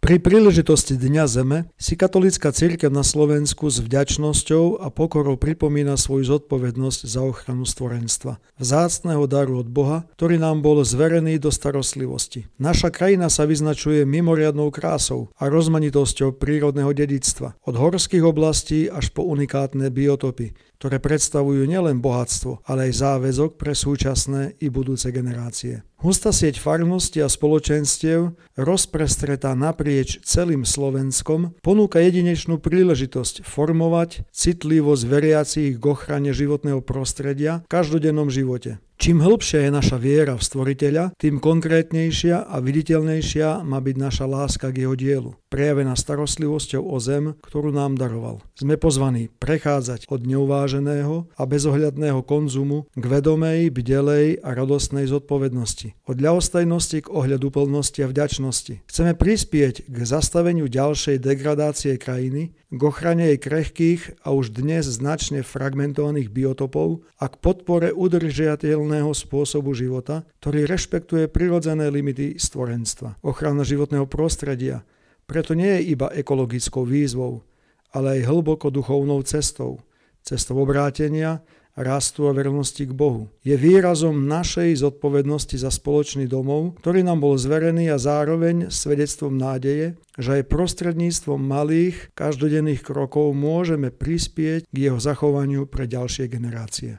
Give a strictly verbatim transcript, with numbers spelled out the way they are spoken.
Pri príležitosti Dňa Zeme si katolícka cirkev na Slovensku s vďačnosťou a pokorou pripomína svoju zodpovednosť za ochranu stvorenstva, vzácneho daru od Boha, ktorý nám bol zverený do starostlivosti. Naša krajina sa vyznačuje mimoriadnou krásou a rozmanitosťou prírodného dedičstva, od horských oblastí až po unikátne biotopy, ktoré predstavujú nielen bohatstvo, ale aj záväzok pre súčasné i budúce generácie. Hustá sieť farnosti a spoločenstiev, rozprestretá naprieč celým Slovenskom, ponúka jedinečnú príležitosť formovať citlivosť veriacich k ochrane životného prostredia v každodennom živote. Čím hĺbšia je naša viera v Stvoriteľa, tým konkrétnejšia a viditeľnejšia má byť naša láska k jeho dielu, prejavená starostlivosťou o zem, ktorú nám daroval. Sme pozvaní prechádzať od neuváženého a bezohľadného konzumu k vedomej, bdelej a radostnej zodpovednosti, od ľahostajnosti k ohľaduplnosti a vďačnosti. Chceme prispieť k zastaveniu ďalšej degradácie krajiny, k ochrane jej krehkých a už dnes značne fragmentovaných biotopov a k podpore udržateľného spôsobu života, ktorý rešpektuje prirodzené limity stvorenstva. Ochrana životného prostredia preto nie je iba ekologickou výzvou, ale aj hlboko duchovnou cestou, cestou obrátenia, rastu a vernosti k Bohu. Je výrazom našej zodpovednosti za spoločný domov, ktorý nám bol zverený a zároveň svedectvom nádeje, že aj prostredníctvom malých, každodenných krokov môžeme prispieť k jeho zachovaniu pre ďalšie generácie.